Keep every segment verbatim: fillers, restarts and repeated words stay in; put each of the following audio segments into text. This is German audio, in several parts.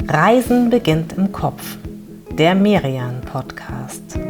Reisen beginnt im Kopf. Der Merian-Podcast.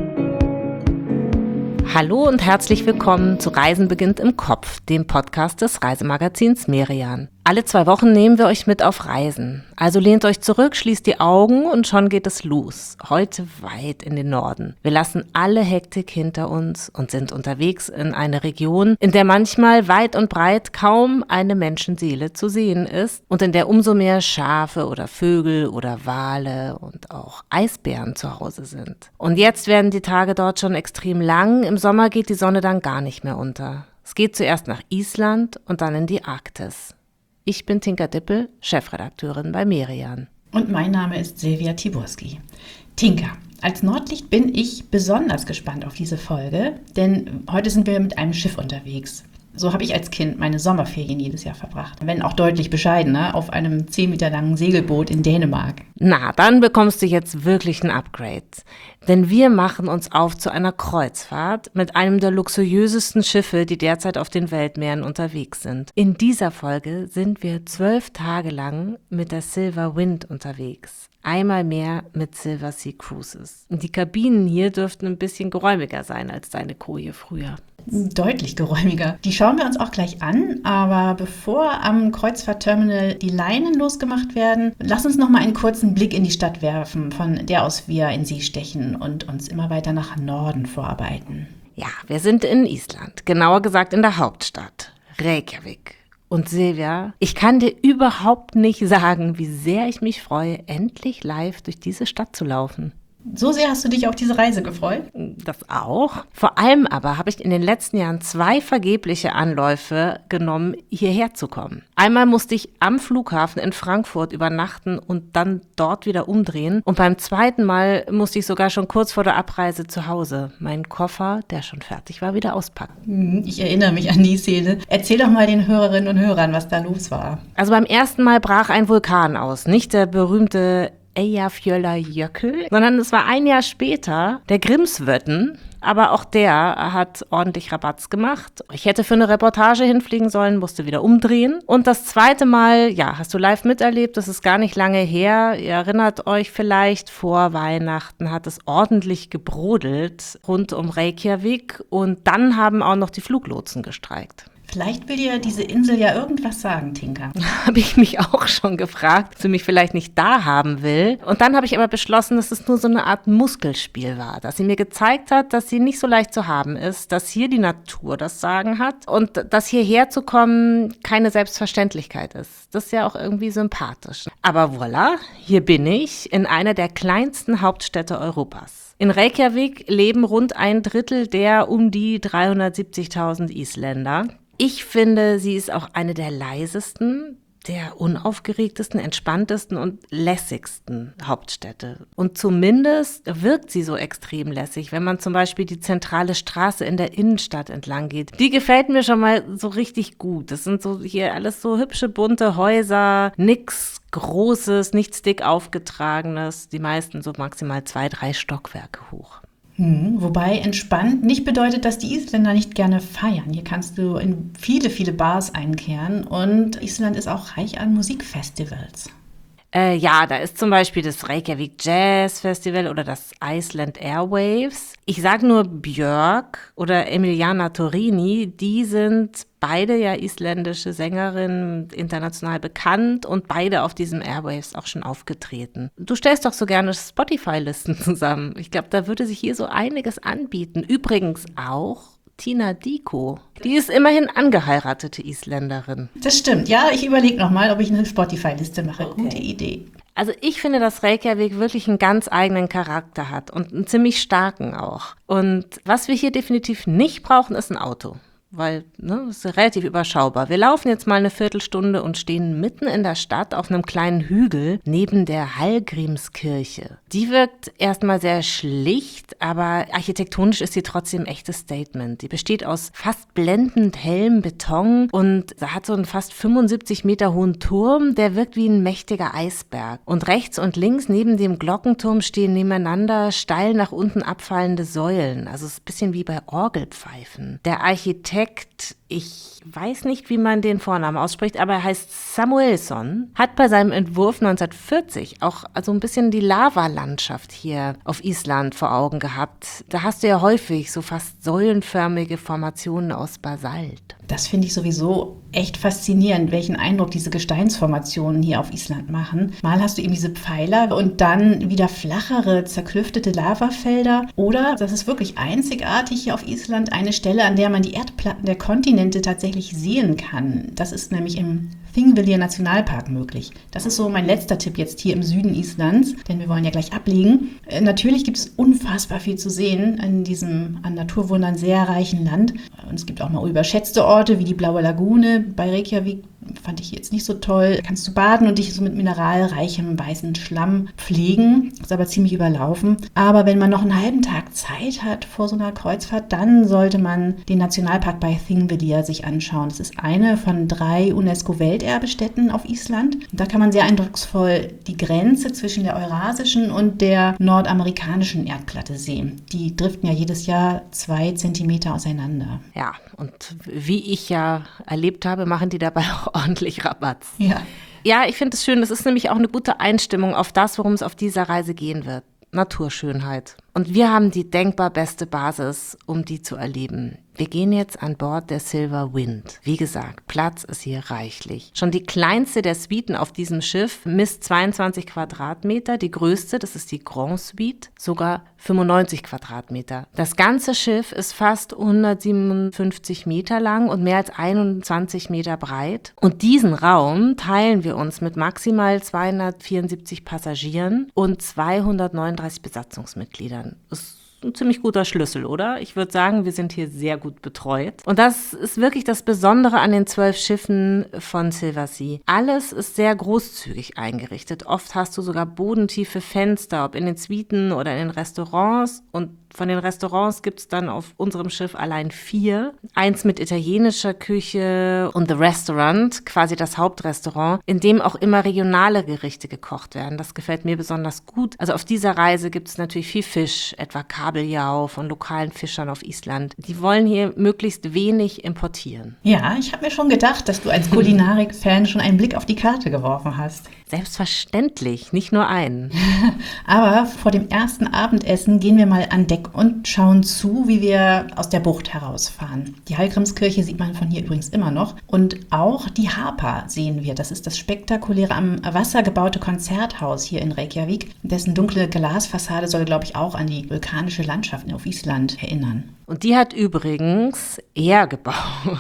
Hallo und herzlich willkommen zu Reisen beginnt im Kopf, dem Podcast des Reisemagazins Merian. Alle zwei Wochen nehmen wir euch mit auf Reisen. Also lehnt euch zurück, schließt die Augen und schon geht es los. Heute weit in den Norden. Wir lassen alle Hektik hinter uns und sind unterwegs in eine Region, in der manchmal weit und breit kaum eine Menschenseele zu sehen ist und in der umso mehr Schafe oder Vögel oder Wale und auch Eisbären zu Hause sind. Und jetzt werden die Tage dort schon extrem lang. Im Sommer geht die Sonne dann gar nicht mehr unter. Es geht zuerst nach Island und dann in die Arktis. Ich bin Tinka Dippel, Chefredakteurin bei Merian. Und mein Name ist Silvia Tiburski. Tinka, als Nordlicht bin ich besonders gespannt auf diese Folge, denn heute sind wir mit einem Schiff unterwegs. So habe ich als Kind meine Sommerferien jedes Jahr verbracht. Wenn auch deutlich bescheidener, auf einem zehn Meter langen Segelboot in Dänemark. Na, dann bekommst du jetzt wirklich ein Upgrade. Denn wir machen uns auf zu einer Kreuzfahrt mit einem der luxuriösesten Schiffe, die derzeit auf den Weltmeeren unterwegs sind. In dieser Folge sind wir zwölf Tage lang mit der Silver Wind unterwegs. Einmal mehr mit Silver Sea Cruises. Und die Kabinen hier dürften ein bisschen geräumiger sein als deine Koje früher. Deutlich geräumiger. Die schauen wir uns auch gleich an, aber bevor am Kreuzfahrtterminal die Leinen losgemacht werden, lass uns noch mal einen kurzen Blick in die Stadt werfen, von der aus wir in sie stechen und uns immer weiter nach Norden vorarbeiten. Ja, wir sind in Island, genauer gesagt in der Hauptstadt, Reykjavik. Und Silvia, ich kann dir überhaupt nicht sagen, wie sehr ich mich freue, endlich live durch diese Stadt zu laufen. So sehr hast du dich auf diese Reise gefreut? Das auch. Vor allem aber habe ich in den letzten Jahren zwei vergebliche Anläufe genommen, hierher zu kommen. Einmal musste ich am Flughafen in Frankfurt übernachten und dann dort wieder umdrehen. Und beim zweiten Mal musste ich sogar schon kurz vor der Abreise zu Hause meinen Koffer, der schon fertig war, wieder auspacken. Ich erinnere mich an die Szene. Erzähl doch mal den Hörerinnen und Hörern, was da los war. Also beim ersten Mal brach ein Vulkan aus, nicht der berühmte Eyjafjallajökull, sondern es war ein Jahr später der Grímsvötn, aber auch der hat ordentlich Rabatz gemacht. Ich hätte für eine Reportage hinfliegen sollen, musste wieder umdrehen. Und das zweite Mal, ja, hast du live miterlebt, das ist gar nicht lange her. Ihr erinnert euch vielleicht, vor Weihnachten hat es ordentlich gebrodelt rund um Reykjavik und dann haben auch noch die Fluglotsen gestreikt. Vielleicht will dir diese Insel ja irgendwas sagen, Tinka. Habe ich mich auch schon gefragt, ob sie mich vielleicht nicht da haben will. Und dann habe ich aber beschlossen, dass es nur so eine Art Muskelspiel war, dass sie mir gezeigt hat, dass sie nicht so leicht zu haben ist, dass hier die Natur das Sagen hat und dass hierher zu kommen keine Selbstverständlichkeit ist. Das ist ja auch irgendwie sympathisch. Aber voilà, hier bin ich in einer der kleinsten Hauptstädte Europas. In Reykjavik leben rund ein Drittel der um die dreihundertsiebzigtausend Isländer. Ich finde, sie ist auch eine der leisesten, der unaufgeregtesten, entspanntesten und lässigsten Hauptstädte. Und zumindest wirkt sie so extrem lässig, wenn man zum Beispiel die zentrale Straße in der Innenstadt entlang geht. Die gefällt mir schon mal so richtig gut. Das sind so hier alles so hübsche, bunte Häuser, nix Großes, nichts dick aufgetragenes. Die meisten so maximal zwei, drei Stockwerke hoch. Hm, wobei entspannt nicht bedeutet, dass die Isländer nicht gerne feiern. Hier kannst du in viele, viele Bars einkehren und Island ist auch reich an Musikfestivals. Äh, ja, da ist zum Beispiel das Reykjavik Jazz Festival oder das Iceland Airwaves. Ich sage nur Björk oder Emiliana Torrini, die sind beide ja isländische Sängerinnen, international bekannt und beide auf diesem Airwaves auch schon aufgetreten. Du stellst doch so gerne Spotify-Listen zusammen. Ich glaube, da würde sich hier so einiges anbieten. Übrigens auch Tina Dicko. Die ist immerhin angeheiratete Isländerin. Das stimmt. Ja, ich überlege nochmal, ob ich eine Spotify-Liste mache. Okay. Gute Idee. Also ich finde, dass Reykjavik wirklich einen ganz eigenen Charakter hat und einen ziemlich starken auch. Und was wir hier definitiv nicht brauchen, ist ein Auto. Weil, ne, das ist relativ überschaubar. Wir laufen jetzt mal eine Viertelstunde und stehen mitten in der Stadt auf einem kleinen Hügel neben der Hallgrímskirche. Die wirkt erstmal sehr schlicht, aber architektonisch ist sie trotzdem ein echtes Statement. Die besteht aus fast blendend hellem Beton und hat so einen fast fünfundsiebzig Meter hohen Turm, der wirkt wie ein mächtiger Eisberg. Und rechts und links neben dem Glockenturm stehen nebeneinander steil nach unten abfallende Säulen. Also es ist ein bisschen wie bei Orgelpfeifen. Der Architekt Architekt, ich weiß nicht, wie man den Vornamen ausspricht, aber er heißt Samuelsson, hat bei seinem Entwurf neunzehnhundertvierzig auch also ein bisschen die Lavalandschaft hier auf Island vor Augen gehabt. Da hast du ja häufig so fast säulenförmige Formationen aus Basalt. Das finde ich sowieso echt faszinierend, welchen Eindruck diese Gesteinsformationen hier auf Island machen. Mal hast du eben diese Pfeiler und dann wieder flachere, zerklüftete Lavafelder. Oder, das ist wirklich einzigartig hier auf Island, eine Stelle, an der man die Erdplatten der Kontinente tatsächlich sehen kann. Das ist nämlich im Thingvellir Nationalpark möglich. Das ist so mein letzter Tipp jetzt hier im Süden Islands, denn wir wollen ja gleich ablegen. Äh, natürlich gibt es unfassbar viel zu sehen in diesem an Naturwundern sehr reichen Land. Und es gibt auch mal überschätzte Orte wie die Blaue Lagune bei Reykjavik. Fand ich jetzt nicht so toll. Da kannst du baden und dich so mit mineralreichem weißen Schlamm pflegen. Ist aber ziemlich überlaufen. Aber wenn man noch einen halben Tag Zeit hat vor so einer Kreuzfahrt, dann sollte man den Nationalpark bei Thingvellir sich anschauen. Das ist eine von drei UNESCO-Welterbestätten auf Island. Und da kann man sehr eindrucksvoll die Grenze zwischen der eurasischen und der nordamerikanischen Erdplatte sehen. Die driften ja jedes Jahr zwei Zentimeter auseinander. Ja, und wie ich ja erlebt habe, machen die dabei auch ordentlich Rabatz. Ja. Ja, ich finde es schön. Das ist nämlich auch eine gute Einstimmung auf das, worum es auf dieser Reise gehen wird. Naturschönheit. Und wir haben die denkbar beste Basis, um die zu erleben. Wir gehen jetzt an Bord der Silver Wind. Wie gesagt, Platz ist hier reichlich. Schon die kleinste der Suiten auf diesem Schiff misst zweiundzwanzig Quadratmeter. Die größte, das ist die Grand Suite, sogar fünfundneunzig Quadratmeter. Das ganze Schiff ist fast hundertsiebenundfünfzig Meter lang und mehr als einundzwanzig Meter breit. Und diesen Raum teilen wir uns mit maximal zweihundertvierundsiebzig Passagieren und zweihundertneununddreißig Besatzungsmitgliedern. Das ist ein ziemlich guter Schlüssel, oder? Ich würde sagen, wir sind hier sehr gut betreut. Und das ist wirklich das Besondere an den zwölf Schiffen von Silversea. Alles ist sehr großzügig eingerichtet. Oft hast du sogar bodentiefe Fenster, ob in den Suiten oder in den Restaurants. Und von den Restaurants gibt es dann auf unserem Schiff allein vier. Eins mit italienischer Küche und The Restaurant, quasi das Hauptrestaurant, in dem auch immer regionale Gerichte gekocht werden. Das gefällt mir besonders gut. Also auf dieser Reise gibt es natürlich viel Fisch, etwa Kabeljau von lokalen Fischern auf Island. Die wollen hier möglichst wenig importieren. Ja, ich habe mir schon gedacht, dass du als Kulinarik-Fan schon einen Blick auf die Karte geworfen hast. Selbstverständlich, nicht nur einen. Aber vor dem ersten Abendessen gehen wir mal an Deck und schauen zu, wie wir aus der Bucht herausfahren. Die Hallgrímskirche sieht man von hier übrigens immer noch. Und auch die Harpa sehen wir. Das ist das spektakuläre am Wasser gebaute Konzerthaus hier in Reykjavik. Dessen dunkle Glasfassade soll, glaube ich, auch an die vulkanische Landschaft auf Island erinnern. Und die hat übrigens er gebaut,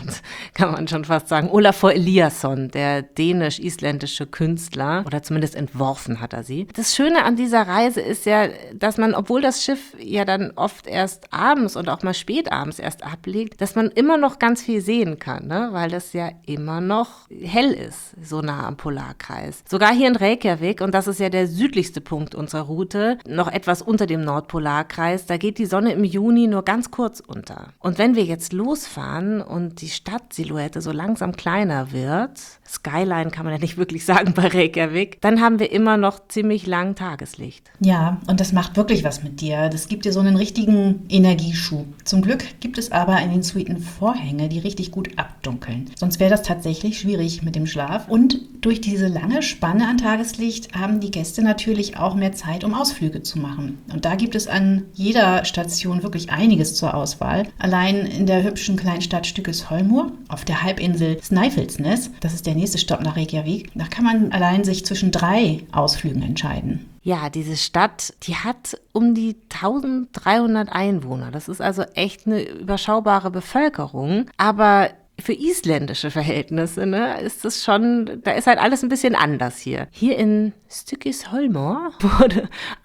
kann man schon fast sagen. Olafur Eliasson, der dänisch-isländische Künstler, oder zumindest entworfen hat er sie. Das Schöne an dieser Reise ist ja, dass man, obwohl das Schiff ja dann oft erst abends und auch mal spät abends erst ablegt, dass man immer noch ganz viel sehen kann, ne? Weil das ja immer noch hell ist, so nah am Polarkreis. Sogar hier in Reykjavik, und das ist ja der südlichste Punkt unserer Route, noch etwas unter dem Nordpolarkreis, da geht die Sonne im Juni nur ganz kurz unter. Und wenn wir jetzt losfahren und die Stadtsilhouette so langsam kleiner wird, Skyline kann man ja nicht wirklich sagen bei Reykjavik, dann haben wir immer noch ziemlich lang Tageslicht. Ja, und das macht wirklich was mit dir. Das gibt dir so einen richtigen Energieschub. Zum Glück gibt es aber in den Suiten Vorhänge, die richtig gut abdunkeln. Sonst wäre das tatsächlich schwierig mit dem Schlaf. Und durch diese lange Spanne an Tageslicht haben die Gäste natürlich auch mehr Zeit, um Ausflüge zu machen. Und da gibt es an jeder Station wirklich einiges zur Auswahl. Allein in der hübschen Kleinstadt Stykkishólmur, auf der Halbinsel Snæfellsnes, das ist der nächste Stopp nach Reykjavik, da kann man allein sich zwischen drei Ausflügen entscheiden. Ja, diese Stadt, die hat um die eintausenddreihundert Einwohner. Das ist also echt eine überschaubare Bevölkerung. Aber für isländische Verhältnisse, ne, ist das schon, da ist halt alles ein bisschen anders hier. Hier in Stykkishólmur wurde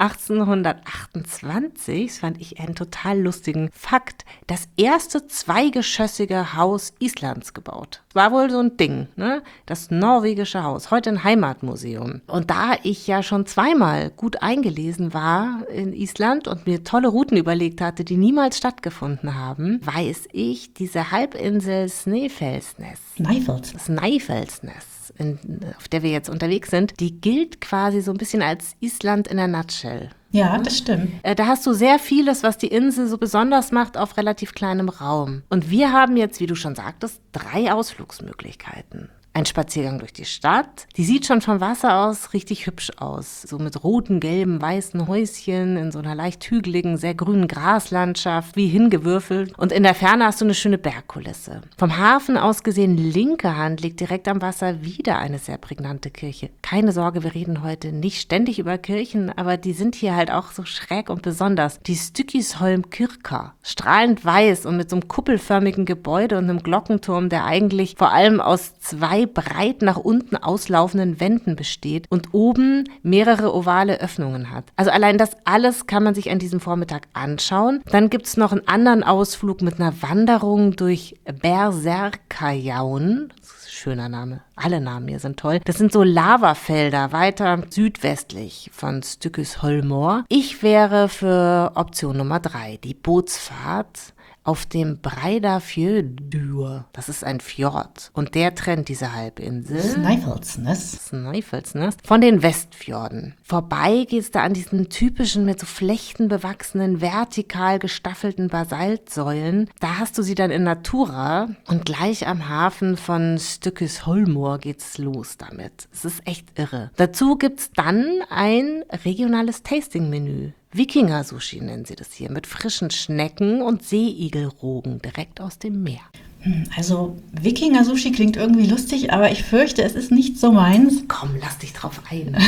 achtzehnhundertachtundzwanzig, das fand ich einen total lustigen Fakt, das erste zweigeschossige Haus Islands gebaut. War wohl so ein Ding, ne? Das norwegische Haus, heute ein Heimatmuseum. Und da ich ja schon zweimal gut eingelesen war in Island und mir tolle Routen überlegt hatte, die niemals stattgefunden haben, weiß ich, diese Halbinsel Snæfellsnes Snæfellsnes. Snæfels. Snæfellsnes, in, auf der wir jetzt unterwegs sind, die gilt quasi so ein bisschen als Island in a nutshell. Ja, das stimmt. Da hast du sehr vieles, was die Insel so besonders macht, auf relativ kleinem Raum. Und wir haben jetzt, wie du schon sagtest, drei Ausflugsmöglichkeiten. Ein Spaziergang durch die Stadt. Die sieht schon vom Wasser aus richtig hübsch aus. So mit roten, gelben, weißen Häuschen in so einer leicht hügeligen, sehr grünen Graslandschaft, wie hingewürfelt. Und in der Ferne hast du eine schöne Bergkulisse. Vom Hafen aus gesehen, linke Hand, liegt direkt am Wasser wieder eine sehr prägnante Kirche. Keine Sorge, wir reden heute nicht ständig über Kirchen, aber die sind hier halt auch so schräg und besonders. Die Stykkishólm Kirkja, strahlend weiß und mit so einem kuppelförmigen Gebäude und einem Glockenturm, der eigentlich vor allem aus zwei breit nach unten auslaufenden Wänden besteht und oben mehrere ovale Öffnungen hat. Also allein das alles kann man sich an diesem Vormittag anschauen. Dann gibt es noch einen anderen Ausflug mit einer Wanderung durch Berserkjaun. Schöner Name. Alle Namen hier sind toll. Das sind so Lavafelder weiter südwestlich von Stykkishólmur. Ich wäre für Option Nummer drei, die Bootsfahrt auf dem Breiðafjörður. Das ist ein Fjord und der trennt diese Halbinsel Snæfellsnes. Snæfellsnes von den Westfjorden. Vorbei geht es da an diesen typischen mit so Flechten bewachsenen, vertikal gestaffelten Basaltsäulen. Da hast du sie dann in Natura und gleich am Hafen von Stykkishólmur geht's los damit. Es ist echt irre. Dazu gibt's dann ein regionales Tasting-Menü. Wikinger-Sushi nennen sie das hier, mit frischen Schnecken und Seeigelrogen direkt aus dem Meer. Also Wikinger-Sushi klingt irgendwie lustig, aber ich fürchte, es ist nicht so meins. Komm, lass dich drauf ein.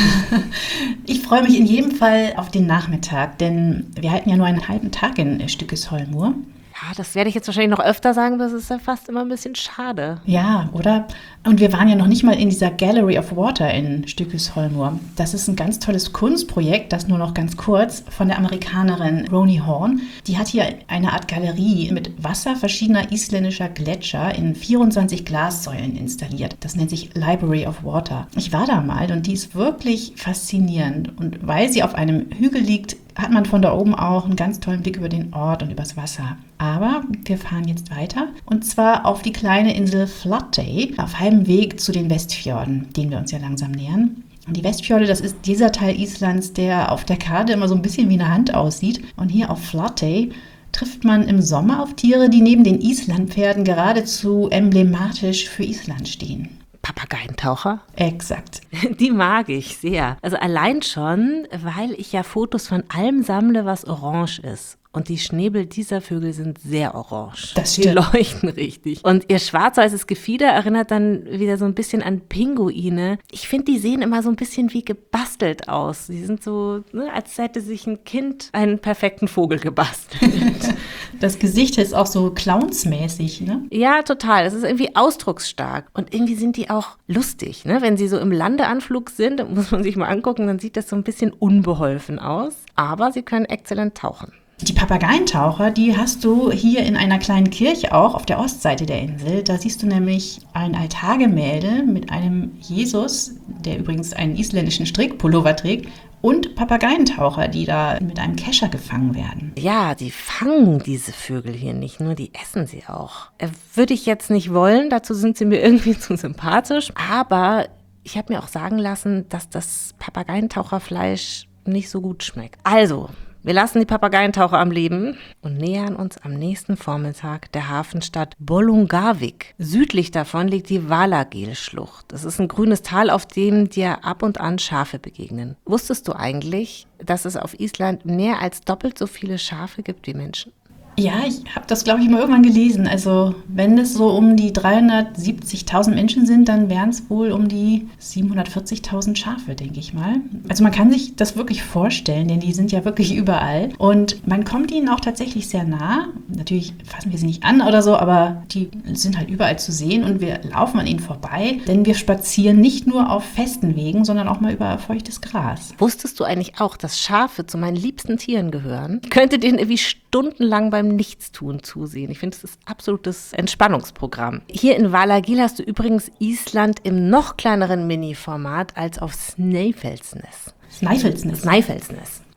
Ich freue mich in jedem Fall auf den Nachmittag, denn wir halten ja nur einen halben Tag in Stykkishólmur. Ja, das werde ich jetzt wahrscheinlich noch öfter sagen, aber es ist ja fast immer ein bisschen schade. Ja, oder? Und wir waren ja noch nicht mal in dieser Gallery of Water in Stykkishólmur. Das ist ein ganz tolles Kunstprojekt, das nur noch ganz kurz, von der Amerikanerin Roni Horn. Die hat hier eine Art Galerie mit Wasser verschiedener isländischer Gletscher in vierundzwanzig Glassäulen installiert. Das nennt sich Library of Water. Ich war da mal und die ist wirklich faszinierend. Und weil sie auf einem Hügel liegt, hat man von da oben auch einen ganz tollen Blick über den Ort und übers Wasser. Aber wir fahren jetzt weiter und zwar auf die kleine Insel Flatey auf halbem Weg zu den Westfjorden, denen wir uns ja langsam nähern. Und die Westfjorde, das ist dieser Teil Islands, der auf der Karte immer so ein bisschen wie eine Hand aussieht. Und hier auf Flatey trifft man im Sommer auf Tiere, die neben den Islandpferden geradezu emblematisch für Island stehen. Papageientaucher? Exakt. Die mag ich sehr. Also allein schon, weil ich ja Fotos von allem sammle, was orange ist. Und die Schnäbel dieser Vögel sind sehr orange. Das stimmt. Die leuchten richtig. Und ihr schwarz-weißes Gefieder erinnert dann wieder so ein bisschen an Pinguine. Ich finde, die sehen immer so ein bisschen wie gebastelt aus. Die sind so, ne, als hätte sich ein Kind einen perfekten Vogel gebastelt. Das Gesicht ist auch so clownsmäßig, ne? Ja, total. Es ist irgendwie ausdrucksstark. Und irgendwie sind die auch lustig, ne? Wenn sie so im Landeanflug sind, muss man sich mal angucken, dann sieht das so ein bisschen unbeholfen aus. Aber sie können exzellent tauchen. Die Papageientaucher, die hast du hier in einer kleinen Kirche auch auf der Ostseite der Insel. Da siehst du nämlich ein Altargemälde mit einem Jesus, der übrigens einen isländischen Strickpullover trägt, und Papageientaucher, die da mit einem Kescher gefangen werden. Ja, die fangen diese Vögel hier nicht nur, die essen sie auch. Äh, würde ich jetzt nicht wollen, dazu sind sie mir irgendwie zu sympathisch. Aber ich habe mir auch sagen lassen, dass das Papageientaucherfleisch nicht so gut schmeckt. Also, wir lassen die Papageientaucher am Leben und nähern uns am nächsten Vormittag der Hafenstadt Bolungarvík. Südlich davon liegt die Valagil-Schlucht. Das ist ein grünes Tal, auf dem dir ab und an Schafe begegnen. Wusstest du eigentlich, dass es auf Island mehr als doppelt so viele Schafe gibt wie Menschen? Ja, ich habe das, glaube ich, mal irgendwann gelesen. Also wenn es so um die dreihundertsiebzigtausend Menschen sind, dann wären es wohl um die siebenhundertvierzigtausend Schafe, denke ich mal. Also man kann sich das wirklich vorstellen, denn die sind ja wirklich überall. Und man kommt ihnen auch tatsächlich sehr nah. Natürlich fassen wir sie nicht an oder so, aber die sind halt überall zu sehen und wir laufen an ihnen vorbei. Denn wir spazieren nicht nur auf festen Wegen, sondern auch mal über feuchtes Gras. Wusstest du eigentlich auch, dass Schafe zu meinen liebsten Tieren gehören? Ich könnte denen irgendwie stundenlang beim Nichtstun zusehen. Ich finde, es ist absolutes Entspannungsprogramm. Hier in Valagil hast du übrigens Island im noch kleineren Mini-Format als auf Snæfellsnes. Snæfellsnes. Snæfellsnes.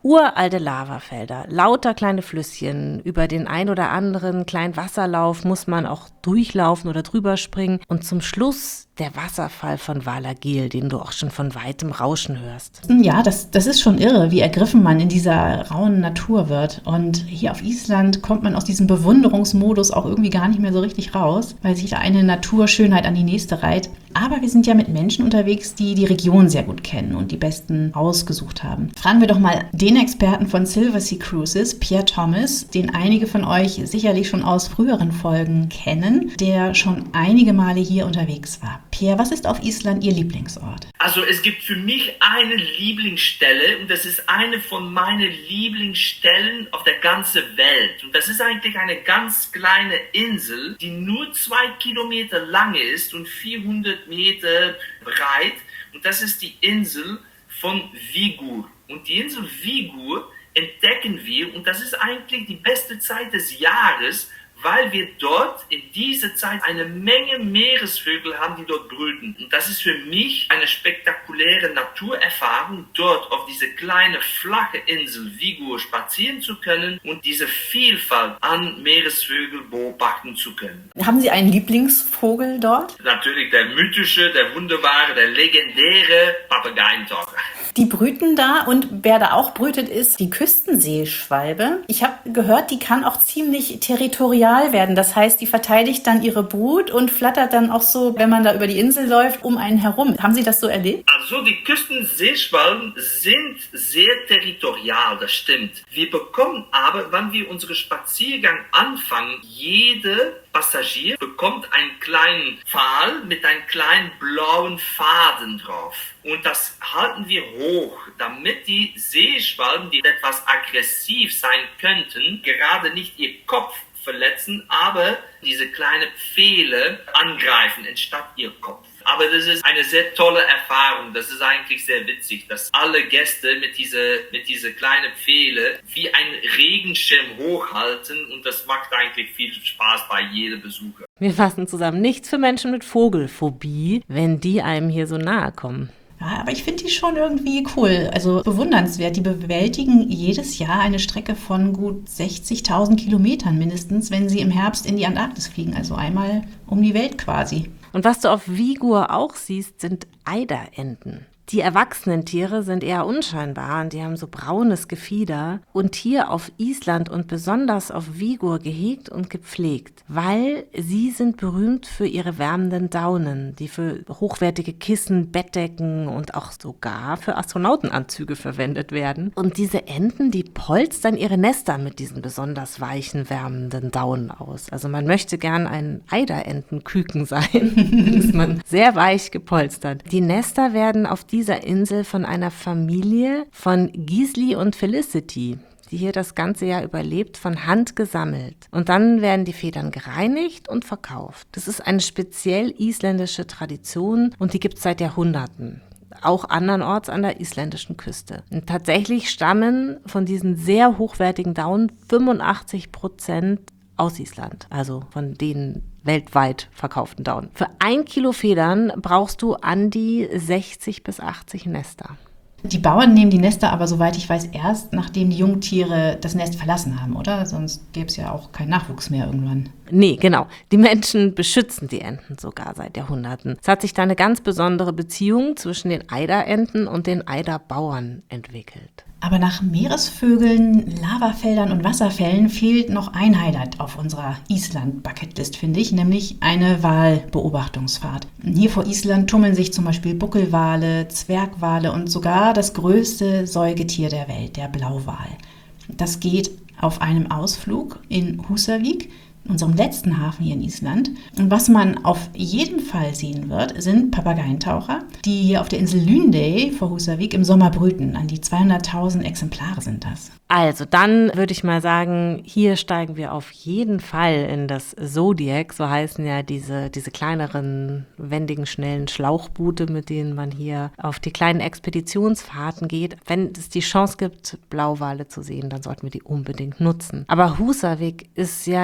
Uralte Lavafelder, lauter kleine Flüsschen, über den ein oder anderen kleinen Wasserlauf muss man auch durchlaufen oder drüber springen und zum Schluss der Wasserfall von Vala Gil, den du auch schon von weitem Rauschen hörst. Ja, das, das ist schon irre, wie ergriffen man in dieser rauen Natur wird. Und hier auf Island kommt man aus diesem Bewunderungsmodus auch irgendwie gar nicht mehr so richtig raus, weil sich da eine Naturschönheit an die nächste reiht. Aber wir sind ja mit Menschen unterwegs, die die Region sehr gut kennen und die besten ausgesucht haben. Fragen wir doch mal den Experten von Silversea Cruises, Pierre Thomas, den einige von euch sicherlich schon aus früheren Folgen kennen, der schon einige Male hier unterwegs war. Pierre, was ist auf Island Ihr Lieblingsort? Also es gibt für mich eine Lieblingsstelle und das ist eine von meinen Lieblingsstellen auf der ganzen Welt. Und das ist eigentlich eine ganz kleine Insel, die nur zwei Kilometer lang ist und vierhundert Meter breit. Und das ist die Insel von Vigur. Und die Insel Vigur entdecken wir und das ist eigentlich die beste Zeit des Jahres, weil wir dort in dieser Zeit eine Menge Meeresvögel haben, die dort brüten. Und das ist für mich eine spektakuläre Naturerfahrung, dort auf diese kleine, flache Insel Vigur spazieren zu können und diese Vielfalt an Meeresvögeln beobachten zu können. Haben Sie einen Lieblingsvogel dort? Natürlich der mythische, der wunderbare, der legendäre Papageientaucher. Die brüten da und wer da auch brütet, ist die Küstenseeschwalbe. Ich habe gehört, die kann auch ziemlich territorial werden. Das heißt, die verteidigt dann ihre Brut und flattert dann auch so, wenn man da über die Insel läuft, um einen herum. Haben Sie das so erlebt? Also die Küstenseeschwalben sind sehr territorial, das stimmt. Wir bekommen aber, wenn wir unseren Spaziergang anfangen, jede Passagier bekommt einen kleinen Pfahl mit einem kleinen blauen Faden drauf. Und das halten wir hoch, damit die Seeschwalben, die etwas aggressiv sein könnten, gerade nicht ihr Kopf verletzen, aber diese kleinen Pfähle angreifen, anstatt ihr Kopf. Aber das ist eine sehr tolle Erfahrung. Das ist eigentlich sehr witzig, dass alle Gäste mit dieser, mit dieser kleinen Pfähle wie ein Regenschirm hochhalten und das macht eigentlich viel Spaß bei jedem Besucher. Wir fassen zusammen, nichts für Menschen mit Vogelphobie, wenn die einem hier so nahe kommen. Ja, aber ich finde die schon irgendwie cool, also bewundernswert. Die bewältigen jedes Jahr eine Strecke von gut sechzigtausend Kilometern mindestens, wenn sie im Herbst in die Antarktis fliegen, also einmal um die Welt quasi. Und was du auf Vigur auch siehst, sind Eiderenten. Die erwachsenen Tiere sind eher unscheinbar und die haben so braunes Gefieder. Und hier auf Island und besonders auf Vigur gehegt und gepflegt, weil sie sind berühmt für ihre wärmenden Daunen, die für hochwertige Kissen, Bettdecken und auch sogar für Astronautenanzüge verwendet werden. Und diese Enten, die polstern ihre Nester mit diesen besonders weichen, wärmenden Daunen aus. Also man möchte gern ein Eiderentenküken sein, ist man sehr weich gepolstert. Die Nester werden auf dieser Insel von einer Familie von Gisli und Felicity, die hier das ganze Jahr überlebt, von Hand gesammelt. Und dann werden die Federn gereinigt und verkauft. Das ist eine speziell isländische Tradition und die gibt es seit Jahrhunderten. Auch andernorts an der isländischen Küste. Und tatsächlich stammen von diesen sehr hochwertigen Daunen fünfundachtzig Prozent aus Island, also von den weltweit verkauften Daunen. Für ein Kilo Federn brauchst du an die sechzig bis achtzig Nester. Die Bauern nehmen die Nester aber, soweit ich weiß, erst nachdem die Jungtiere das Nest verlassen haben, oder? Sonst gäbe es ja auch keinen Nachwuchs mehr irgendwann. Nee, genau. Die Menschen beschützen die Enten sogar seit Jahrhunderten. Es hat sich da eine ganz besondere Beziehung zwischen den Eiderenten und den Eiderbauern entwickelt. Aber nach Meeresvögeln, Lavafeldern und Wasserfällen fehlt noch ein Highlight auf unserer Island-Bucketlist, finde ich, nämlich eine Walbeobachtungsfahrt. Hier vor Island tummeln sich zum Beispiel Buckelwale, Zwergwale und sogar das größte Säugetier der Welt, der Blauwal. Das geht auf einem Ausflug in Húsavík, unserem letzten Hafen hier in Island. Und was man auf jeden Fall sehen wird, sind Papageientaucher, die hier auf der Insel Lynday vor Húsavík im Sommer brüten. An die zweihunderttausend Exemplare sind das. Also dann würde ich mal sagen, hier steigen wir auf jeden Fall in das Zodiac, so heißen ja diese, diese kleineren, wendigen, schnellen Schlauchboote, mit denen man hier auf die kleinen Expeditionsfahrten geht. Wenn es die Chance gibt, Blauwale zu sehen, dann sollten wir die unbedingt nutzen. Aber Húsavík ist ja nicht nur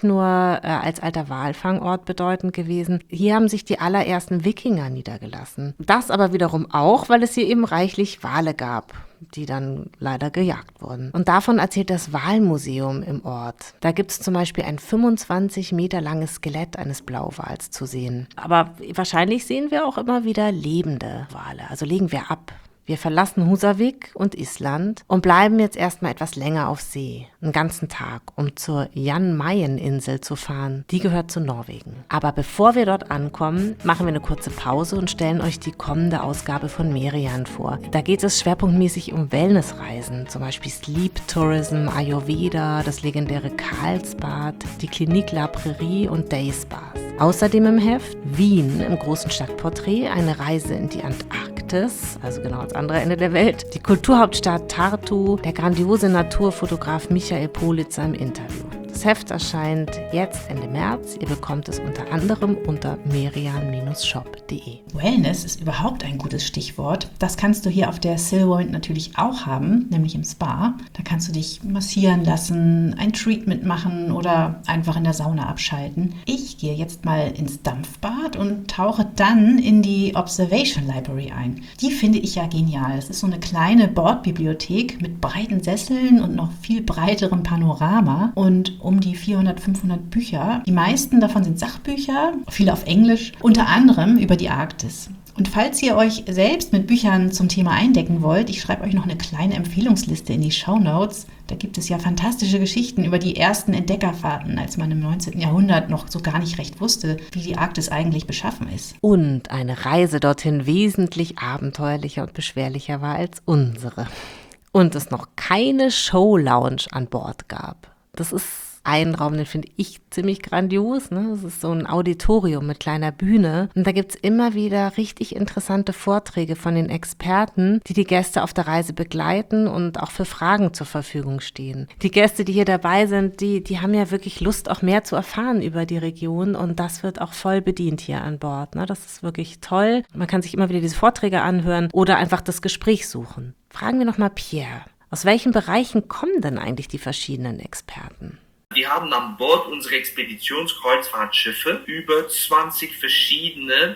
nur äh, als alter Walfangort bedeutend gewesen. Hier haben sich die allerersten Wikinger niedergelassen. Das aber wiederum auch, weil es hier eben reichlich Wale gab, die dann leider gejagt wurden. Und davon erzählt das Walmuseum im Ort. Da gibt es zum Beispiel ein fünfundzwanzig Meter langes Skelett eines Blauwals zu sehen. Aber wahrscheinlich sehen wir auch immer wieder lebende Wale. Also legen wir ab. Wir verlassen Húsavík und Island und bleiben jetzt erstmal etwas länger auf See, einen ganzen Tag, um zur Jan Mayen-Insel zu fahren. Die gehört zu Norwegen. Aber bevor wir dort ankommen, machen wir eine kurze Pause und stellen euch die kommende Ausgabe von Merian vor. Da geht es schwerpunktmäßig um Wellnessreisen, zum Beispiel Sleep Tourism, Ayurveda, das legendäre Karlsbad, die Clinique La Prairie und Day Spas. Außerdem im Heft Wien im großen Stadtporträt, eine Reise in die Antarktis, also genau ans andere Ende der Welt, die Kulturhauptstadt Tartu, der grandiose Naturfotograf Michael Politzer im Interview. Das Heft erscheint jetzt Ende März. Ihr bekommt es unter anderem unter merian Bindestrich shop punkt de. Wellness ist überhaupt ein gutes Stichwort. Das kannst du hier auf der Silverwind natürlich auch haben, nämlich im Spa. Da kannst du dich massieren lassen, ein Treatment machen oder einfach in der Sauna abschalten. Ich gehe jetzt mal ins Dampfbad und tauche dann in die Observation Library ein. Die finde ich ja genial. Es ist so eine kleine Bordbibliothek mit breiten Sesseln und noch viel breiterem Panorama und um die vierhundert, fünfhundert Bücher. Die meisten davon sind Sachbücher, viele auf Englisch, unter anderem über die Arktis. Und falls ihr euch selbst mit Büchern zum Thema eindecken wollt, ich schreibe euch noch eine kleine Empfehlungsliste in die Shownotes. Da gibt es ja fantastische Geschichten über die ersten Entdeckerfahrten, als man im neunzehnten Jahrhundert noch so gar nicht recht wusste, wie die Arktis eigentlich beschaffen ist. Und eine Reise dorthin wesentlich abenteuerlicher und beschwerlicher war als unsere. Und es noch keine Show-Lounge an Bord gab. Das ist ein Raum, den finde ich ziemlich grandios. Ne? Das ist so ein Auditorium mit kleiner Bühne. Und da gibt es immer wieder richtig interessante Vorträge von den Experten, die die Gäste auf der Reise begleiten und auch für Fragen zur Verfügung stehen. Die Gäste, die hier dabei sind, die, die haben ja wirklich Lust, auch mehr zu erfahren über die Region. Und das wird auch voll bedient hier an Bord. Ne? Das ist wirklich toll. Man kann sich immer wieder diese Vorträge anhören oder einfach das Gespräch suchen. Fragen wir nochmal Pierre. Aus welchen Bereichen kommen denn eigentlich die verschiedenen Experten? Wir haben an Bord unserer Expeditionskreuzfahrtschiffe über zwanzig verschiedene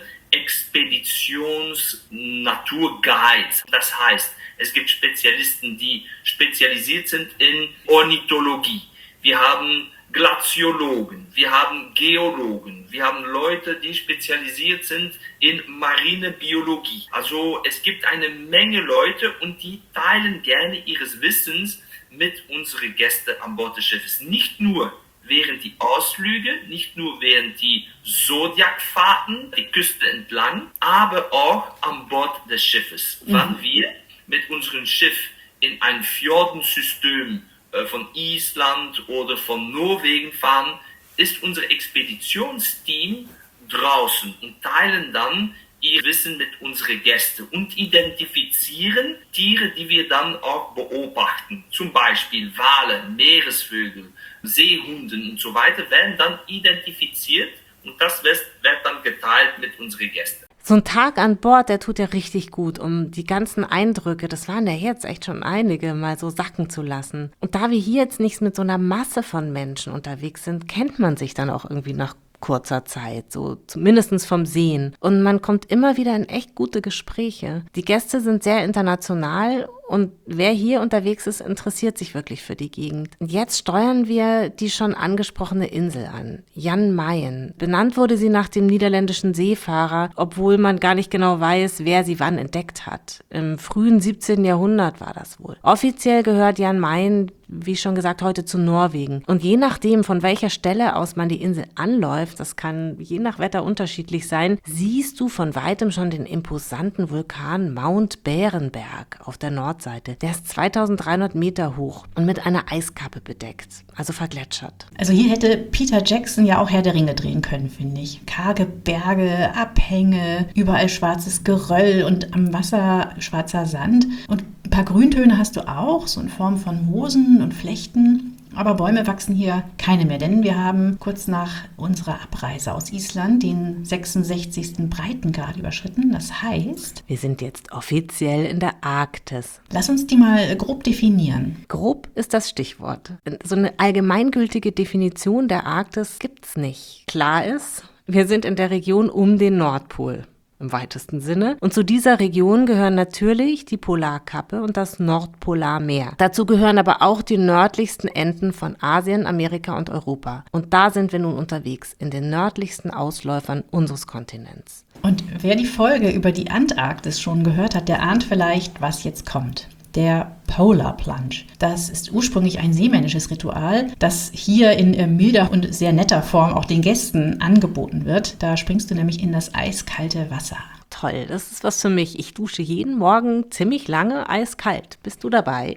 Expeditions-Naturguides. Das heißt, es gibt Spezialisten, die spezialisiert sind in Ornithologie. Wir haben Glaziologen, wir haben Geologen, wir haben Leute, die spezialisiert sind in Marinebiologie. Also es gibt eine Menge Leute und die teilen gerne ihres Wissens mit unseren Gästen an Bord des Schiffes. Nicht nur während die Ausflüge, nicht nur während die Zodiacfahrten, die Küste entlang, aber auch an Bord des Schiffes. Mhm. Wann wir mit unserem Schiff in ein Fjordensystem äh, von Island oder von Norwegen fahren, ist unser Expeditionsteam draußen und teilen dann ihr Wissen mit unseren Gästen und identifizieren Tiere, die wir dann auch beobachten. Zum Beispiel Wale, Meeresvögel, Seehunden und so weiter werden dann identifiziert und das wird dann geteilt mit unseren Gästen. So ein Tag an Bord, der tut ja richtig gut, um die ganzen Eindrücke, das waren ja jetzt echt schon einige, mal so sacken zu lassen. Und da wir hier jetzt nicht mit so einer Masse von Menschen unterwegs sind, kennt man sich dann auch irgendwie nach kurzer Zeit, so zumindest vom Sehen. Und man kommt immer wieder in echt gute Gespräche. Die Gäste sind sehr international und wer hier unterwegs ist, interessiert sich wirklich für die Gegend. Und jetzt steuern wir die schon angesprochene Insel an, Jan Mayen. Benannt wurde sie nach dem niederländischen Seefahrer, obwohl man gar nicht genau weiß, wer sie wann entdeckt hat. Im frühen siebzehnten Jahrhundert war das wohl. Offiziell gehört Jan Mayen, wie schon gesagt, heute zu Norwegen. Und je nachdem, von welcher Stelle aus man die Insel anläuft, das kann je nach Wetter unterschiedlich sein, siehst du von weitem schon den imposanten Vulkan Mount Berenberg auf der Nordseite. Der ist zweitausenddreihundert Meter hoch und mit einer Eiskappe bedeckt, also vergletschert. Also hier hätte Peter Jackson ja auch Herr der Ringe drehen können, finde ich. Karge Berge, Abhänge, überall schwarzes Geröll und am Wasser schwarzer Sand. Und ein paar Grüntöne hast du auch, so in Form von Moosen und Flechten. Aber Bäume wachsen hier keine mehr, denn wir haben kurz nach unserer Abreise aus Island den sechsundsechzigsten Breitengrad überschritten. Das heißt, wir sind jetzt offiziell in der Arktis. Lass uns die mal grob definieren. Grob ist das Stichwort. So eine allgemeingültige Definition der Arktis gibt's nicht. Klar ist, wir sind in der Region um den Nordpol. Im weitesten Sinne. Und zu dieser Region gehören natürlich die Polarkappe und das Nordpolarmeer. Dazu gehören aber auch die nördlichsten Enden von Asien, Amerika und Europa. Und da sind wir nun unterwegs, in den nördlichsten Ausläufern unseres Kontinents. Und wer die Folge über die Antarktis schon gehört hat, der ahnt vielleicht, was jetzt kommt. Der Polar Plunge. Das ist ursprünglich ein seemännisches Ritual, das hier in milder und sehr netter Form auch den Gästen angeboten wird. Da springst du nämlich in das eiskalte Wasser. Toll, das ist was für mich. Ich dusche jeden Morgen ziemlich lange eiskalt. Bist du dabei?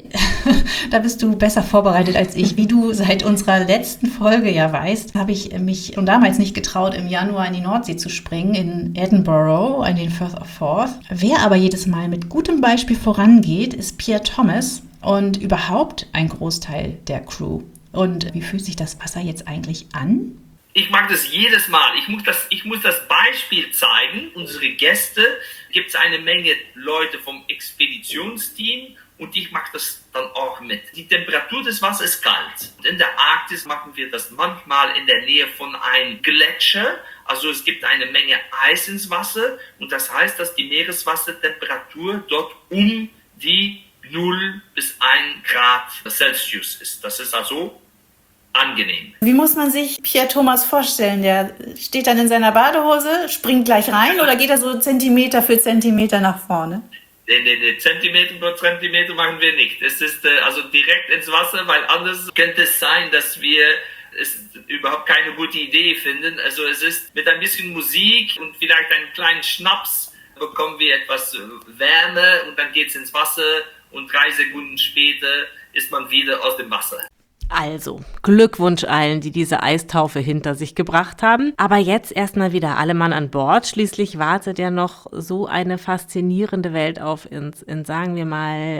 Da bist du besser vorbereitet als ich. Wie du seit unserer letzten Folge ja weißt, habe ich mich schon damals nicht getraut, im Januar in die Nordsee zu springen, in Edinburgh, in den Firth of Forth. Wer aber jedes Mal mit gutem Beispiel vorangeht, ist Pierre Thomas und überhaupt ein Großteil der Crew. Und wie fühlt sich das Wasser jetzt eigentlich an? Ich mag das jedes Mal. Ich muss das, ich muss das Beispiel zeigen. Unsere Gäste, gibt es eine Menge Leute vom Expeditionsteam und ich mache das dann auch mit. Die Temperatur des Wassers ist kalt. Und in der Arktis machen wir das manchmal in der Nähe von einem Gletscher. Also es gibt eine Menge Eis ins Wasser und das heißt, dass die Meereswassertemperatur dort um die null bis ein Grad Celsius ist. Das ist also angenehm. Wie muss man sich Pierre Thomas vorstellen? Der steht dann in seiner Badehose, springt gleich rein oder geht er so Zentimeter für Zentimeter nach vorne? Nee, nee, nee, Zentimeter pro Zentimeter machen wir nicht. Es ist äh, also direkt ins Wasser, weil anders könnte es sein, dass wir es überhaupt keine gute Idee finden. Also es ist mit ein bisschen Musik und vielleicht einen kleinen Schnaps bekommen wir etwas Wärme und dann geht es ins Wasser und drei Sekunden später ist man wieder aus dem Wasser. Also, Glückwunsch allen, die diese Eistaufe hinter sich gebracht haben. Aber jetzt erstmal wieder alle Mann an Bord. Schließlich wartet ja noch so eine faszinierende Welt auf uns in, sagen wir mal,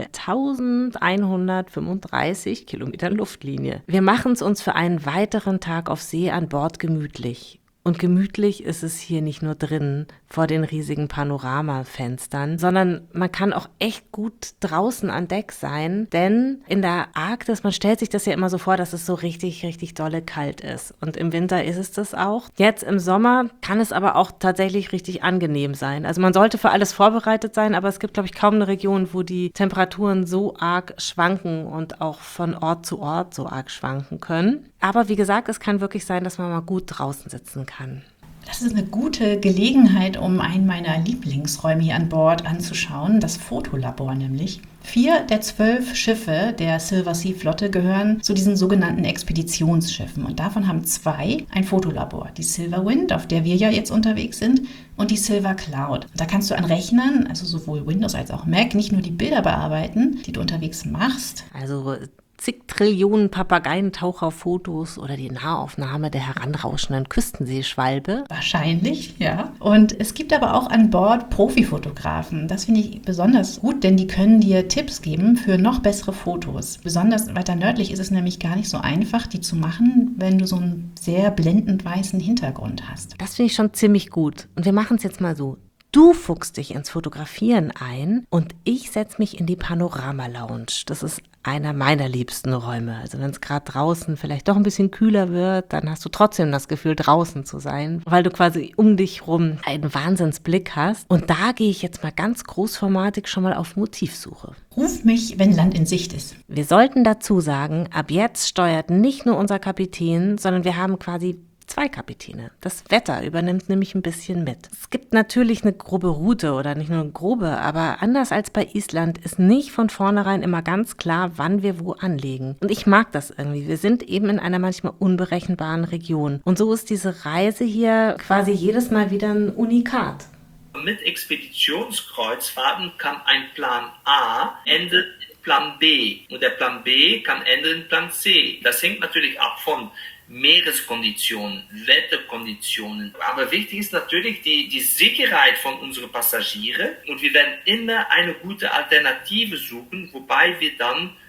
elfhundertfünfunddreißig Kilometern Luftlinie. Wir machen es uns für einen weiteren Tag auf See an Bord gemütlich. Und gemütlich ist es hier nicht nur drin, vor den riesigen Panoramafenstern, sondern man kann auch echt gut draußen an Deck sein, denn in der Arktis, man stellt sich das ja immer so vor, dass es so richtig, richtig dolle kalt ist. Und im Winter ist es das auch. Jetzt im Sommer kann es aber auch tatsächlich richtig angenehm sein. Also man sollte für alles vorbereitet sein, aber es gibt, glaube ich, kaum eine Region, wo die Temperaturen so arg schwanken und auch von Ort zu Ort so arg schwanken können. Aber wie gesagt, es kann wirklich sein, dass man mal gut draußen sitzen kann. Das ist eine gute Gelegenheit, um einen meiner Lieblingsräume hier an Bord anzuschauen, das Fotolabor nämlich. Vier der zwölf Schiffe der Silver Sea Flotte gehören zu diesen sogenannten Expeditionsschiffen und davon haben zwei ein Fotolabor. Die Silver Wind, auf der wir ja jetzt unterwegs sind, und die Silver Cloud. Da kannst du an Rechnern, also sowohl Windows als auch Mac, nicht nur die Bilder bearbeiten, die du unterwegs machst. Also zig Trillionen Papageientaucherfotos oder die Nahaufnahme der heranrauschenden Küstenseeschwalbe. Wahrscheinlich, ja. Und es gibt aber auch an Bord Profifotografen. Das finde ich besonders gut, denn die können dir Tipps geben für noch bessere Fotos. Besonders weiter nördlich ist es nämlich gar nicht so einfach, die zu machen, wenn du so einen sehr blendend weißen Hintergrund hast. Das finde ich schon ziemlich gut. Und wir machen es jetzt mal so. Du fuchst dich ins Fotografieren ein und ich setze mich in die Panorama-Lounge. Das ist einer meiner liebsten Räume. Also wenn es gerade draußen vielleicht doch ein bisschen kühler wird, dann hast du trotzdem das Gefühl, draußen zu sein, weil du quasi um dich rum einen Wahnsinnsblick hast. Und da gehe ich jetzt mal ganz großformatig schon mal auf Motivsuche. Ruf mich, wenn Land in Sicht ist. Wir sollten dazu sagen, ab jetzt steuert nicht nur unser Kapitän, sondern wir haben quasi zwei Kapitäne. Das Wetter übernimmt nämlich ein bisschen mit. Es gibt natürlich eine grobe Route oder nicht nur eine grobe, aber anders als bei Island ist nicht von vornherein immer ganz klar, wann wir wo anlegen. Und ich mag das irgendwie. Wir sind eben in einer manchmal unberechenbaren Region. Und so ist diese Reise hier quasi jedes Mal wieder ein Unikat. Mit Expeditionskreuzfahrten kann ein Plan A enden in Plan B und der Plan B kann enden in Plan C. Das hängt natürlich ab von Meereskonditionen, Wetterkonditionen. Aber wichtig ist natürlich die, die Sicherheit von unseren Passagieren und wir werden immer eine gute Alternative suchen, wobei wir dann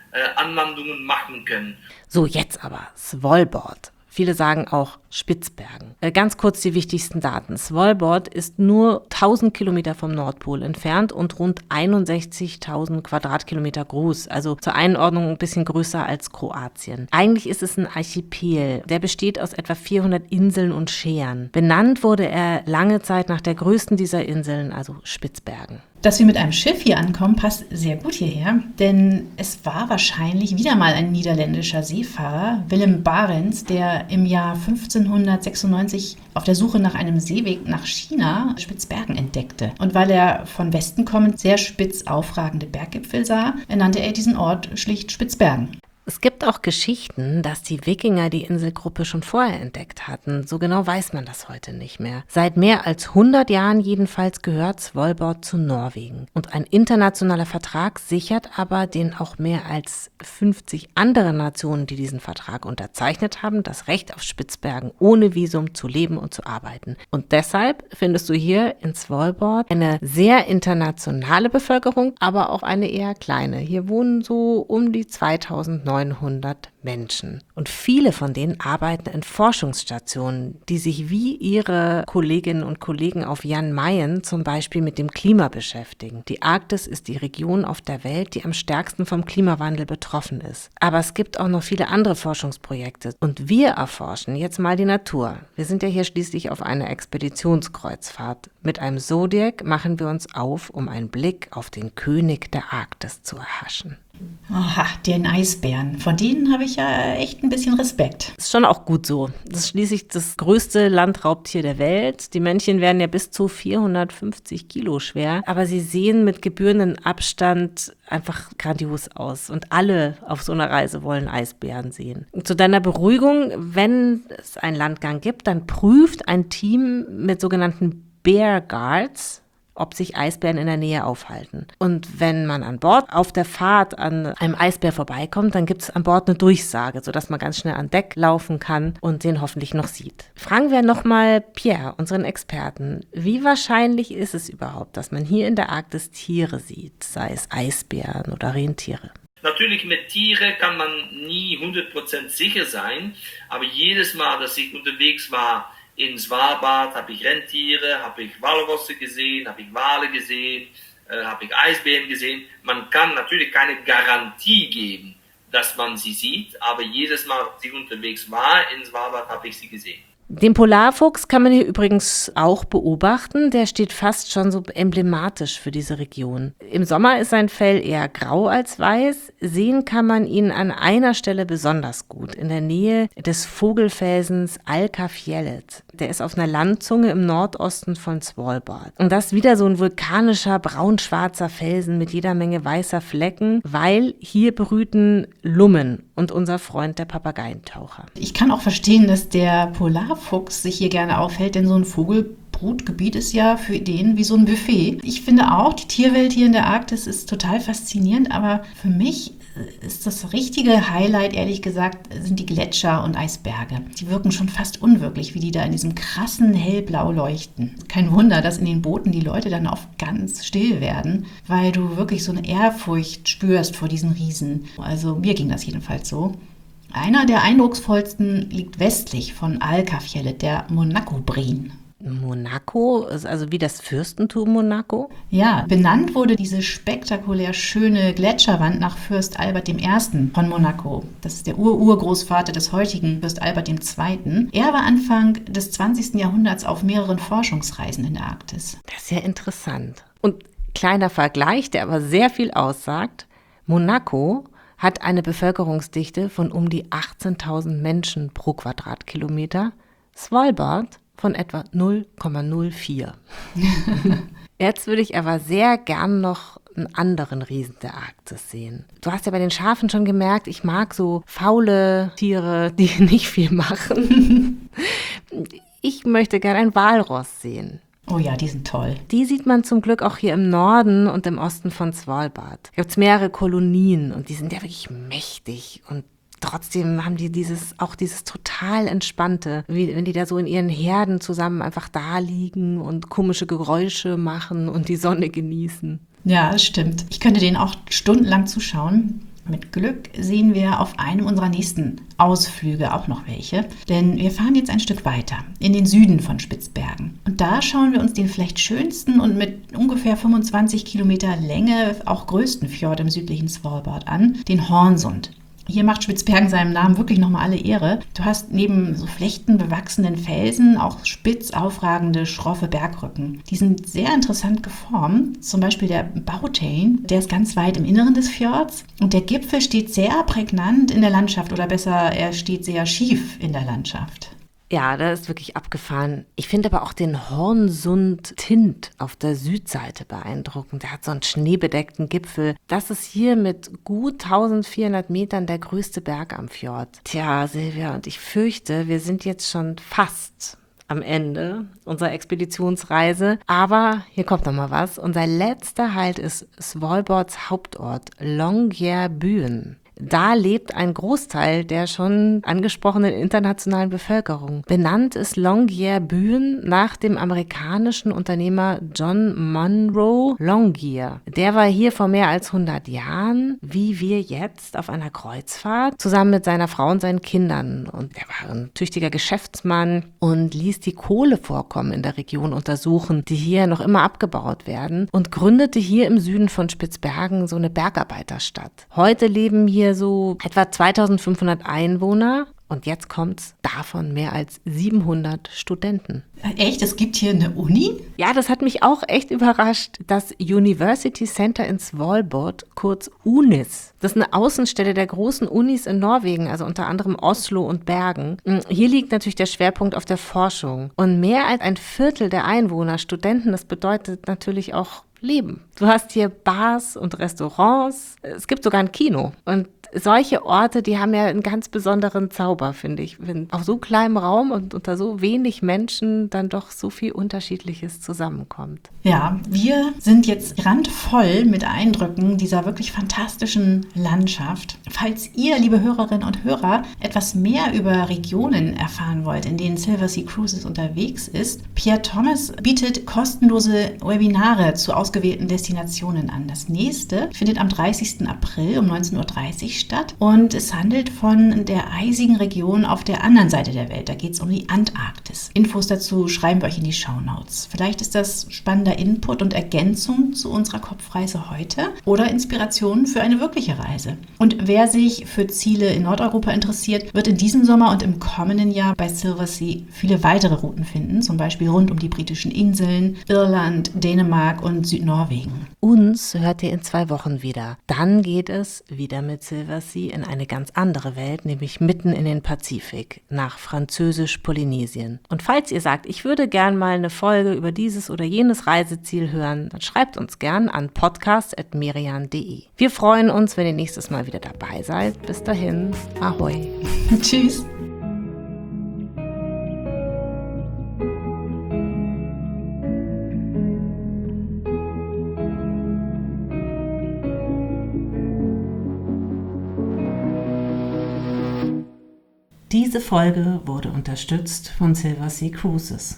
äh, Anlandungen machen können. So, jetzt aber Svalbard. Viele sagen auch Spitzbergen. Äh, ganz kurz die wichtigsten Daten. Svalbard ist nur tausend Kilometer vom Nordpol entfernt und rund einundsechzigtausend Quadratkilometer groß. Also zur Einordnung ein bisschen größer als Kroatien. Eigentlich ist es ein Archipel. Der besteht aus etwa vierhundert Inseln und Schären. Benannt wurde er lange Zeit nach der größten dieser Inseln, also Spitzbergen. Dass wir mit einem Schiff hier ankommen, passt sehr gut hierher, denn es war wahrscheinlich wieder mal ein niederländischer Seefahrer, Willem Barents, der im Jahr fünfzehnhundertsechsundneunzig auf der Suche nach einem Seeweg nach China Spitzbergen entdeckte. Und weil er von Westen kommend sehr spitz aufragende Berggipfel sah, nannte er diesen Ort schlicht Spitzbergen. Es gibt auch Geschichten, dass die Wikinger die Inselgruppe schon vorher entdeckt hatten. So genau weiß man das heute nicht mehr. Seit mehr als hundert Jahren jedenfalls gehört Svalbard zu Norwegen. Und ein internationaler Vertrag sichert aber den auch mehr als fünfzig anderen Nationen, die diesen Vertrag unterzeichnet haben, das Recht auf Spitzbergen ohne Visum zu leben und zu arbeiten. Und deshalb findest du hier in Svalbard eine sehr internationale Bevölkerung, aber auch eine eher kleine. Hier wohnen so um die zweitausendneunhundert Menschen. Und viele von denen arbeiten in Forschungsstationen, die sich wie ihre Kolleginnen und Kollegen auf Jan Mayen zum Beispiel mit dem Klima beschäftigen. Die Arktis ist die Region auf der Welt, die am stärksten vom Klimawandel betroffen ist. Aber es gibt auch noch viele andere Forschungsprojekte. Und wir erforschen jetzt mal die Natur. Wir sind ja hier schließlich auf einer Expeditionskreuzfahrt. Mit einem Zodiac machen wir uns auf, um einen Blick auf den König der Arktis zu erhaschen. Aha, den Eisbären. Vor denen habe ich ja echt ein bisschen Respekt. Ist schon auch gut so. Das ist schließlich das größte Landraubtier der Welt. Die Männchen werden ja bis zu vierhundertfünfzig Kilo schwer, aber sie sehen mit gebührendem Abstand einfach grandios aus. Und alle auf so einer Reise wollen Eisbären sehen. Und zu deiner Beruhigung, wenn es einen Landgang gibt, dann prüft ein Team mit sogenannten Bear Guards, ob sich Eisbären in der Nähe aufhalten. Und wenn man an Bord auf der Fahrt an einem Eisbär vorbeikommt, dann gibt es an Bord eine Durchsage, sodass man ganz schnell an Deck laufen kann und den hoffentlich noch sieht. Fragen wir nochmal Pierre, unseren Experten, wie wahrscheinlich ist es überhaupt, dass man hier in der Arktis Tiere sieht, sei es Eisbären oder Rentiere? Natürlich, mit Tieren kann man nie hundert Prozent sicher sein, aber jedes Mal, dass ich unterwegs war, in Svalbard habe ich Rentiere, habe ich Walrosse gesehen, habe ich Wale gesehen, äh, habe ich Eisbären gesehen. Man kann natürlich keine Garantie geben, dass man sie sieht, aber jedes Mal, als ich unterwegs war in Svalbard, habe ich sie gesehen. Den Polarfuchs kann man hier übrigens auch beobachten. Der steht fast schon so emblematisch für diese Region. Im Sommer ist sein Fell eher grau als weiß. Sehen kann man ihn an einer Stelle besonders gut, in der Nähe des Vogelfelsens Alkafjellet. Der ist auf einer Landzunge im Nordosten von Svalbard. Und das ist wieder so ein vulkanischer, braunschwarzer Felsen mit jeder Menge weißer Flecken, weil hier brüten Lummen und unser Freund der Papageientaucher. Ich kann auch verstehen, dass der Polarfuchs sich hier gerne aufhält, denn so ein Vogelbrutgebiet ist ja für den wie so ein Buffet. Ich finde auch, die Tierwelt hier in der Arktis ist total faszinierend, aber für mich ist das richtige Highlight, ehrlich gesagt, sind die Gletscher und Eisberge. Die wirken schon fast unwirklich, wie die da in diesem krassen hellblau leuchten. Kein Wunder, dass in den Booten die Leute dann oft ganz still werden, weil du wirklich so eine Ehrfurcht spürst vor diesen Riesen. Also mir ging das jedenfalls so. Einer der eindrucksvollsten liegt westlich von Alkafjellet, der Monaco-Breen. Monaco, also wie das Fürstentum Monaco? Ja, benannt wurde diese spektakulär schöne Gletscherwand nach Fürst Albert der Erste von Monaco. Das ist der Ur-Urgroßvater des heutigen Fürst Albert der Zweite. Er war Anfang des zwanzigsten Jahrhunderts auf mehreren Forschungsreisen in der Arktis. Das ist ja interessant. Und kleiner Vergleich, der aber sehr viel aussagt. Monaco hat eine Bevölkerungsdichte von um die achtzehntausend Menschen pro Quadratkilometer. Svalbard von etwa null Komma null vier. Jetzt würde ich aber sehr gern noch einen anderen Riesen der Arktis sehen. Du hast ja bei den Schafen schon gemerkt, ich mag so faule Tiere, die nicht viel machen. Ich möchte gern ein Walross sehen. Oh ja, die sind toll. Die sieht man zum Glück auch hier im Norden und im Osten von Svalbard. Da gibt es mehrere Kolonien und die sind ja wirklich mächtig und trotzdem haben die dieses, auch dieses total Entspannte, wie wenn die da so in ihren Herden zusammen einfach da liegen und komische Geräusche machen und die Sonne genießen. Ja, das stimmt. Ich könnte denen auch stundenlang zuschauen. Mit Glück sehen wir auf einem unserer nächsten Ausflüge auch noch welche, denn wir fahren jetzt ein Stück weiter in den Süden von Spitzbergen. Und da schauen wir uns den vielleicht schönsten und mit ungefähr fünfundzwanzig Kilometer Länge auch größten Fjord im südlichen Svalbard an, den Hornsund. Hier macht Spitzbergen seinem Namen wirklich nochmal alle Ehre. Du hast neben so flechtenbewachsenen Felsen auch spitz aufragende, schroffe Bergrücken. Die sind sehr interessant geformt. Zum Beispiel der Bouteille, der ist ganz weit im Inneren des Fjords. Und der Gipfel steht sehr prägnant in der Landschaft, oder besser, er steht sehr schief in der Landschaft. Ja, das ist wirklich abgefahren. Ich finde aber auch den Hornsund-Tint auf der Südseite beeindruckend. Der hat so einen schneebedeckten Gipfel. Das ist hier mit gut eintausendvierhundert Metern der größte Berg am Fjord. Tja, Silvia, und ich fürchte, wir sind jetzt schon fast am Ende unserer Expeditionsreise. Aber hier kommt noch mal was. Unser letzter Halt ist Svalbards Hauptort, Longyearbyen. Da lebt ein Großteil der schon angesprochenen internationalen Bevölkerung. Benannt ist Longyearbyen nach dem amerikanischen Unternehmer John Monroe Longyear. Der war hier vor mehr als hundert Jahren, wie wir jetzt, auf einer Kreuzfahrt, zusammen mit seiner Frau und seinen Kindern. Und er war ein tüchtiger Geschäftsmann und ließ die Kohlevorkommen in der Region untersuchen, die hier noch immer abgebaut werden, und gründete hier im Süden von Spitzbergen so eine Bergarbeiterstadt. Heute leben hier so etwa zweitausendfünfhundert Einwohner und jetzt kommt's, davon mehr als siebenhundert Studenten. Echt? Es gibt hier eine Uni? Ja, das hat mich auch echt überrascht. Das University Center in Svalbard, kurz UNIS. Das ist eine Außenstelle der großen Unis in Norwegen, also unter anderem Oslo und Bergen. Hier liegt natürlich der Schwerpunkt auf der Forschung. Und mehr als ein Viertel der Einwohner, Studenten, das bedeutet natürlich auch Leben. Du hast hier Bars und Restaurants. Es gibt sogar ein Kino. Und solche Orte, die haben ja einen ganz besonderen Zauber, finde ich. Wenn auf so kleinem Raum und unter so wenig Menschen dann doch so viel Unterschiedliches zusammenkommt. Ja, wir sind jetzt randvoll mit Eindrücken dieser wirklich fantastischen Landschaft. Falls ihr, liebe Hörerinnen und Hörer, etwas mehr über Regionen erfahren wollt, in denen Silversea Cruises unterwegs ist, Pierre Thomas bietet kostenlose Webinare zu ausgewählten Destinationen an. Das nächste findet am dreißigsten April um neunzehn Uhr dreißig statt und es handelt von der eisigen Region auf der anderen Seite der Welt. Da geht es um die Antarktis. Infos dazu schreiben wir euch in die Shownotes. Vielleicht ist das spannender Input und Ergänzung zu unserer Kopfreise heute oder Inspiration für eine wirkliche Reise. Und wer sich für Ziele in Nordeuropa interessiert, wird in diesem Sommer und im kommenden Jahr bei Silversea viele weitere Routen finden, zum Beispiel rund um die britischen Inseln, Irland, Dänemark und Südnorwegen. Uns hört ihr in zwei Wochen wieder. Dann geht es wieder mit Silversea in eine ganz andere Welt, nämlich mitten in den Pazifik, nach Französisch-Polynesien. Und falls ihr sagt, ich würde gern mal eine Folge über dieses oder jenes Reiseziel hören, dann schreibt uns gern an podcast at merian punkt de. Wir freuen uns, wenn ihr nächstes Mal wieder dabei seid. Bis dahin, ahoi. Tschüss. Diese Folge wurde unterstützt von Silversea Cruises.